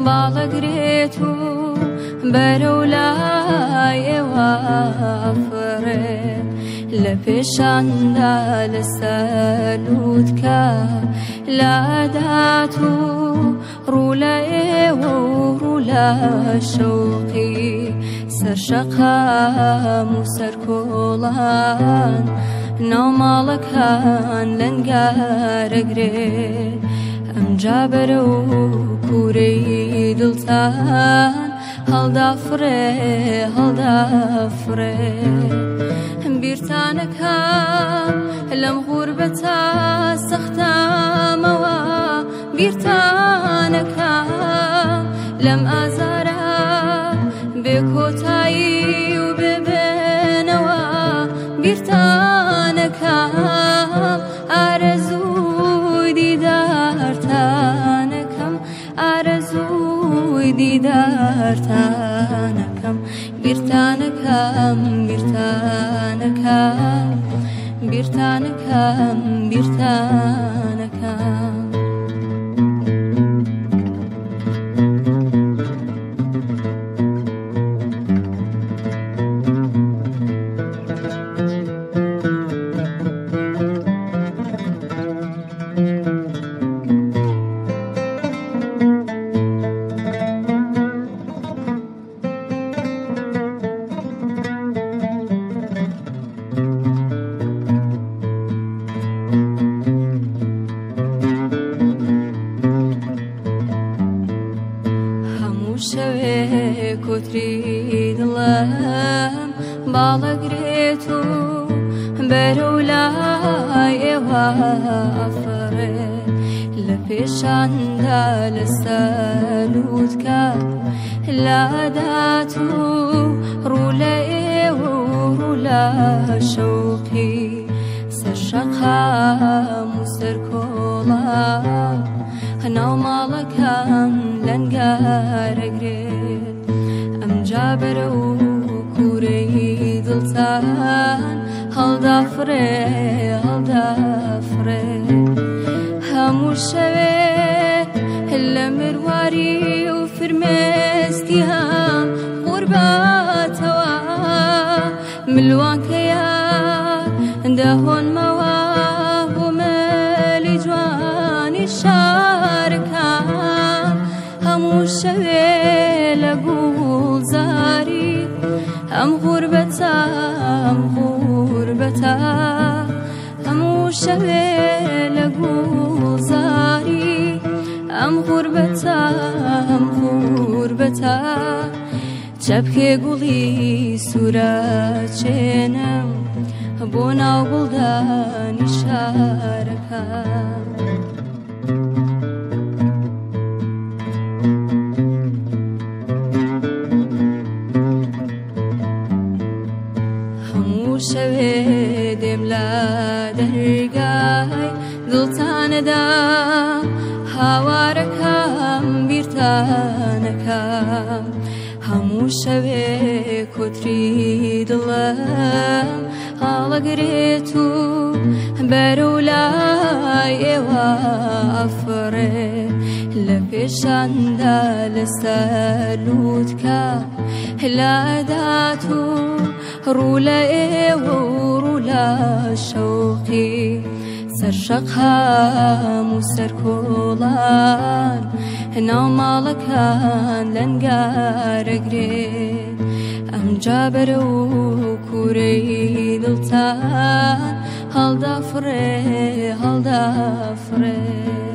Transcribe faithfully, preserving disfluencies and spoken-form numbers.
باڵەگرێت و بەرەو لایەوە ئەفڕێ لە پێشاندا لەسەر لووتکە لادات و ڕوو لە ئێوە و ڕوو لە شەوقی سەرشەقام و سەرکۆڵان ناو ماڵەکان لەنگارەگرێ ئەمجا بەرە و کوورەی دڵتان هەڵدافڕێ هەڵدافڕێ بیرتانەکەم لەم غوربەتە سەختامەوە بیرتانەکەم لەم ئازارە بێکۆتایی و ببێنەوە بیرتانەکەم ئارەزووی دیدارتانەکەم ئارەزووی دیدارتانەکەم بیرتانەکەم بیرتانەکەم بیرتانەکەم بیرتانەکەم شەوێ کۆتری دڵم باڵەگرێت و بەرەو لای ئێوە ئەفڕێ لە پێشاندا لەسەر لووتکە لادات و ڕوو لە ئێوە و ڕوو لە شەوقی سەرشەقام و سەرکۆڵان ناو ماڵەکان لەنگارەگرێت ئەمجا بەرە و کوورەی دڵتان هەڵدافڕێ هەڵدافڕێ هەموو شەوێ لە مرواری و فرمێسکی هەم غوربەتەوە ملوانکەیە دەهۆنمەوە بۆ مەلی جوانی شارەکان هەموو شەوێ لە گوڵزاری ئەم غوربەتە ئەم غوربەتە هەموو شەوێ لە گوڵزاری ئەم غوربەتە ئەم غوربەتە چەپکێ گوڵی سوورە چێنم بۆ ناو گوڵدانی شارەکان هەموو شەوێ دێم لە دەرگای دڵتانەدا هاوارەکەم بیرتانەکەم هەموو شەوێ کۆتری دڵم هەڵەگرێت و بەرەو لای ئێوە ئەفڕێ لە پێشاندا لەسەر لووتکە لادات و ڕوو لە ئێوە و ڕوو لە شەوقی سەرشەقام و سەرکۆڵان ناو ماڵەکان لەنگارەگرێت ئەمجا بەرە و کوورەی دڵتان هەڵدافڕێ هەڵدافڕێ